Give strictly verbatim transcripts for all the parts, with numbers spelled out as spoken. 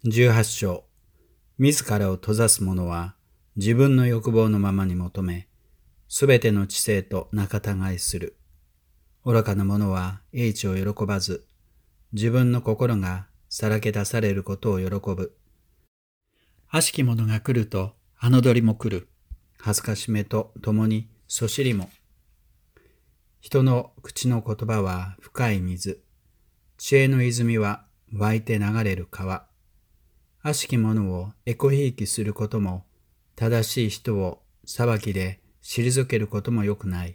じゅうはち章。自らを閉ざす者は自分の欲望のままに求め、すべての知性と仲違いする。愚かな者は英知を喜ばず、自分の心がさらけ出されることを喜ぶ。悪しき者が来ると侮りも来る。恥ずかしめとともにそしりも。人の口の言葉は深い水。知恵の泉は湧いて流れる川。悪しき者をえこひいきすることも、正しい人を裁きで退けることもよくない。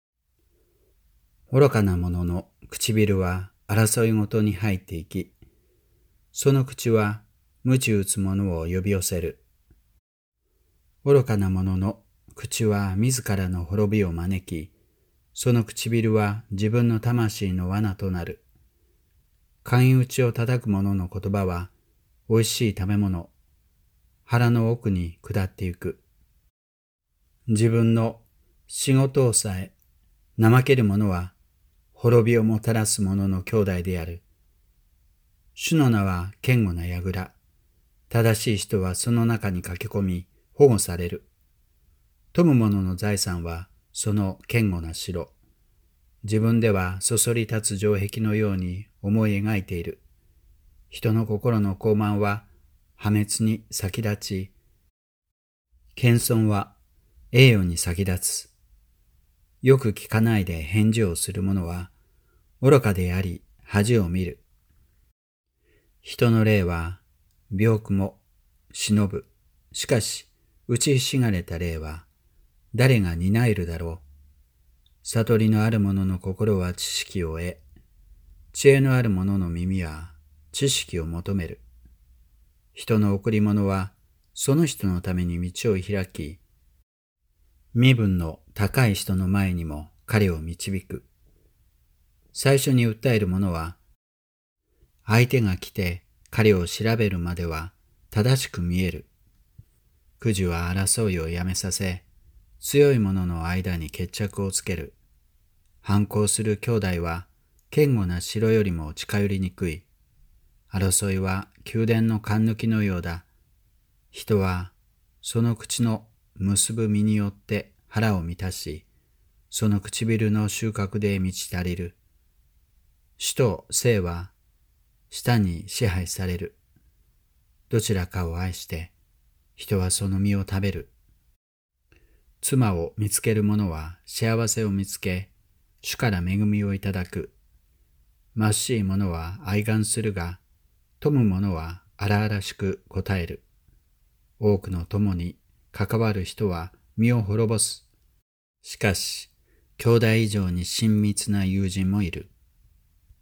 愚かな者の唇は争いごとに入っていき、その口は鞭打つ者を呼び寄せる。愚かな者の口は自らの滅びを招き、その唇は自分の魂の罠となる。寛打ちを叩く者の言葉は、おいしい食べ物、腹の奥に下ってゆく。自分の仕事をさえ怠ける者は滅びをもたらす者の兄弟である。主の名は堅固な櫓。正しい人はその中に駆け込み保護される。富む者の財産はその堅固な城。自分ではそそり立つ城壁のように思い描いている。人の心の傲慢は破滅に先立ち、謙遜は栄誉に先立つ。よく聞かないで返事をする者は愚かであり恥を見る。人の霊は病苦も忍ぶ。しかし打ちひしがれた霊は誰が担えるだろう。悟りのある者の心は知識を得、知恵のある者の耳は知識を求める。人の贈り物はその人のために道を開き、身分の高い人の前にも彼を導く。最初に訴える者は、相手が来て彼を調べるまでは正しく見える。くじは争いをやめさせ、強い者の間に決着をつける。反抗する兄弟は堅固な城よりも近寄りにくい。争いは宮殿の勘抜きのようだ。人はその口の結ぶ実によって腹を満たし、その唇の収穫で満ち足りる。死と生は舌に支配される。どちらかを愛して人はその実を食べる。妻を見つける者は幸せを見つけ、主から恵みをいただく。貧しい者は哀願するが、富む者は荒々しく答える。多くの友に関わる人は身を滅ぼす。しかし、兄弟以上に親密な友人もいる。